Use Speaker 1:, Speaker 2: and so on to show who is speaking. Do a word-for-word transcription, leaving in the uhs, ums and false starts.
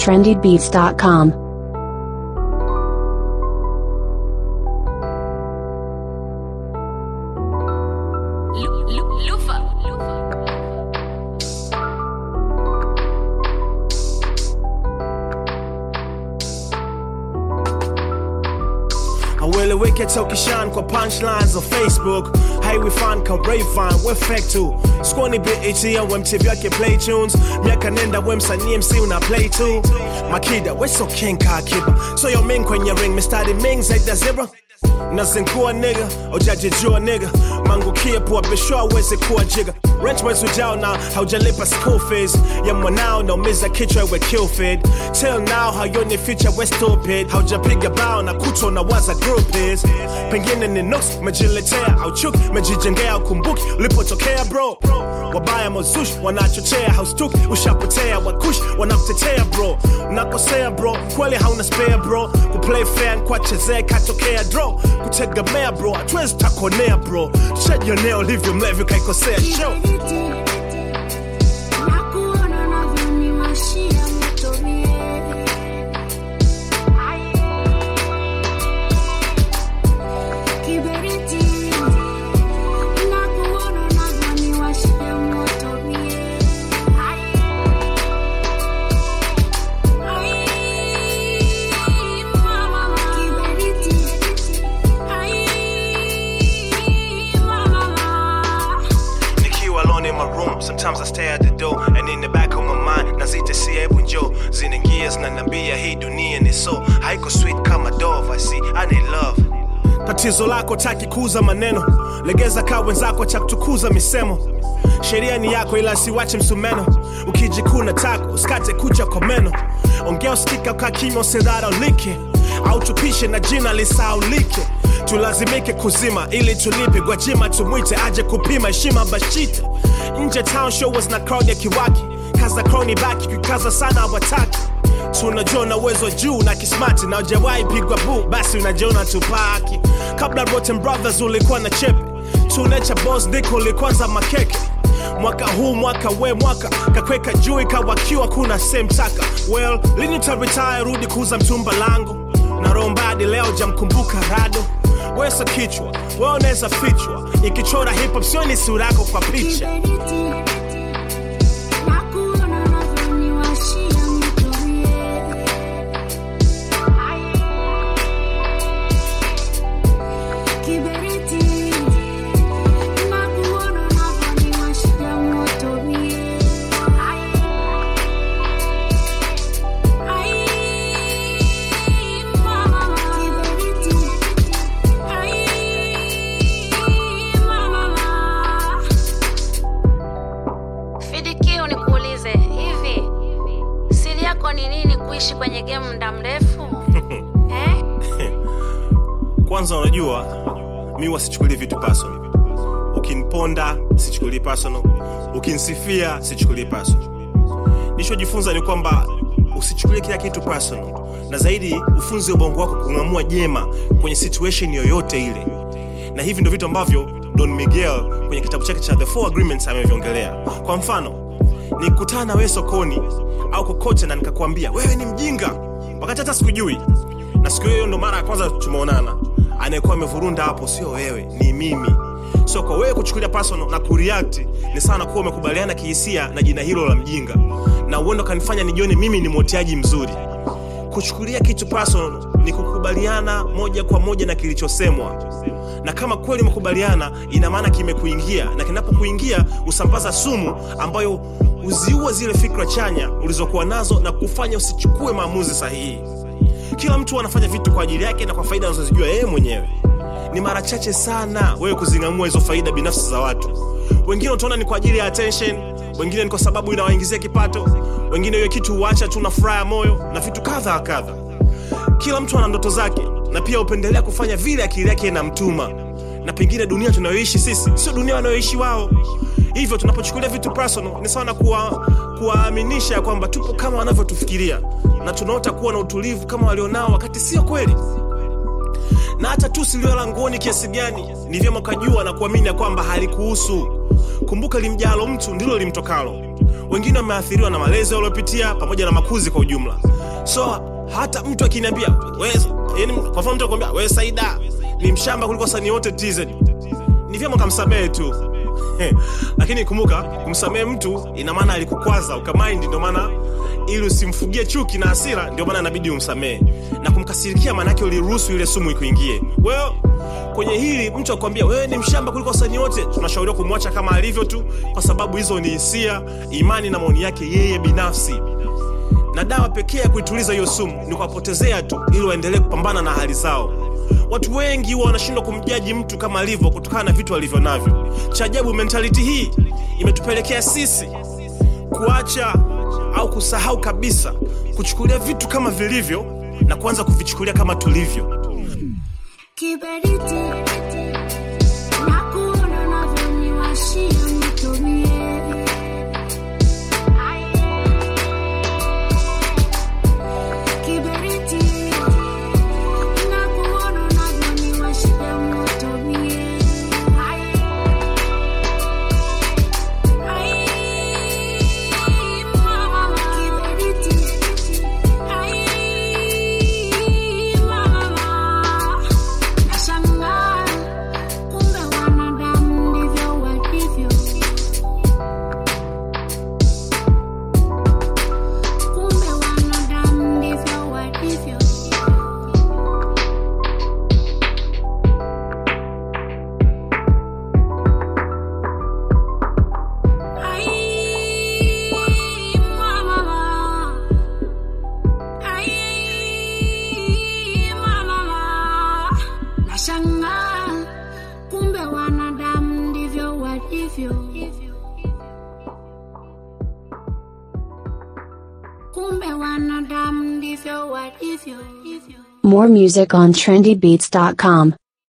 Speaker 1: trendy beats dot com.
Speaker 2: Aweleweke tokishan kwa punchlines on Facebook. Hey, we find ka Rayvon, we fake too. Squani B H ya we M T V yake play tunes. Miaka nenda we msanii M C una play too. Makida, we so king ka kiba. So yo ming kwenye ring, me started ming zaid da zebra. Nasinkuwa nigga, ojaji jua nigga. Mangu kia puwa bishwa weze kuwa jigga. Rent mwezi ujao na haujalipa school fees. Ya mwanao na umiza kichwa we kill feed. Till now hayoni future we stupid. Haujapiga bao na kuto na waza group is. Pengine ni nooks, mejiletea au chuki. Mejijengea ukumbuki, ulipotokea bro. Wabaya mozush, wanachochea haustuki. Ushapotea, wakush, wanakutetea bro. Unakosea bro, kweli hauna spare bro. Kuplay fair, kwa chezea katokea draw. Kutegemea bro, hatuwezi takonea bro. Tushajionea ulivyo mlevi kaikosea show. Sometimes I stay at the door and in the back of my mind nazita si ebu njo zinaingia zinaniambia hii dunia ni so haiko sweet kama dove. I see I need love. Tatizo lako taki kuuza maneno, legeza ka wenzako cha kutukuza misemo. Sheria ni yako ila siwache msumeno, ukijikuna tako usikate kucha kwa meno. Ongea usikika kwa kimya usidharaulike, au tupishe na jina lisaulike. Tulazimike kuzima ili tulipe Gwajima tumwite aje kupima heshima bashite. Nje town show was na crowd ya kiwaki, kaza crony baki kukaza sana wataki. Tunajona uwezo juu na kismati na ujawahi pigwa boo, basi unajiona tupaki. Kabla Rotten Brothers ulikuwa na chepe, tunecha boss diko ulikwanza makeke. Mwaka huu mwaka we mwaka kakweka juu ikawakiwa kuna same taka. Well, lini ta retire rudi kuuza mtumba langu. Na rombadi leo jamkumbuka rado. Wesa kichwa, wewe unaweza fichwa. Ikichora hip hop sioni sura yako kwa picha. Kwanza unajua mimi wasichukulie vitu personal. Ukiniponda sichukulie personal, ukinisifia sichukulie personal. Nishojifunza ni kwamba usichukulie kila kitu personal, na zaidi ufunze ubongo wako kung'amua jema kwenye situation yoyote ile. Na hivi ndio vitu ambavyo Don Miguel kwenye kitabu chake cha The Four Agreements ameviongelea. Kwa mfano, nikutana na wewe sokoni au kokote na nikakwambia wewe ni mjinga wakati hata sikujui, na siku hiyo ndo mara ya kwanza tumeonana, anayekuwa amevurunda hapo sio wewe, ni mimi. So kwa wewe kuchukulia personal na kureact ni sana kuwa umekubaliana kihisia na jina hilo la mjinga, na uendo kanifanya nijione mimi ni motiaji mzuri. Kuchukulia kitu personal ni kukubaliana moja kwa moja na kilichosemwa, na kama kweli mkubaliana ina maana kimekuingia, na kinapokuingia usambaza sumu ambayo uziua zile fikra chanya ulizokuwa nazo na kufanya usichukue maamuzi sahihi. Kila mtu anafanya vitu kwa ajili yake na kwa faida anazojua yeye mwenyewe. Ni mara chache sana wewe kuzingamua hizo faida binafsi za watu. Wengine utaona ni kwa ajili ya attention, wengine ni kwa sababu inawaingizia kipato, wengine hiyo kitu huacha tu na furaha ya moyo na vitu kadha kadha. Kila mtu ana ndoto zake na pia upendelea kufanya vile akili yake inamtuma. Na pengine dunia tunayoishi sisi sio dunia wanayoishi wao. Hivyo tunapochukulia vitu personal ni sawa na kuwa kuwaaminisha kwamba tupo kama wanavyotufikiria, na tunaota kuwa na utulivu kama walionao wakati sio kweli. Na hata tusi lio langoni kiasi gani, ni vyema kujua na kuamini ya kwamba halikuhusu. Kumbuka limjalo mtu ndilo limtokalo. Wengine wameathiriwa na malezi waliopitia pamoja na makuzi kwa ujumla. So hata mtu akiniambia wewe, yani kwa mfano mtu akwambia wewe Saida ni mshamba kuliko wasanii wote T Z, ni vyema kumsamehe tu. Lakini kumbuka, kumsamehe mtu ina maana alikukwaza ukamind, ndio maana ili usimfugie chuki na hasira, ndio maana inabidi umsamehe. Na kumkasirikia maana yake uliruhusu ile sumu ikuingie. Wewe kwenye hili mtu akwambia wewe ni mshamba kuliko wasanii wote, tunashauriwa kumwacha kama alivyo tu, kwa sababu hizo ni hisia, imani na maoni yake yeye binafsi. Na dawa pekee ya kuituliza hiyo sumu ni kuwapotezea tu ili waendelee kupambana na hali zao. Watu wengi wanashindwa kumjaji mtu kama alivyo kutokana na vitu alivyo navyo. Cha ajabu, mentality hii imetupelekea sisi kuacha au kusahau kabisa kuchukulia vitu kama vilivyo na kuanza kuvichukulia kama tulivyo.
Speaker 1: Kiberiti na kuona unavyoniwashia nitumie. Kiberiti na kuona unavyoniwashia nitumie. Kumbe wanadamu ndivyo walivyo. Kumbe wanadamu ndivyo walivyo.
Speaker 3: More music on trendy beats dot com.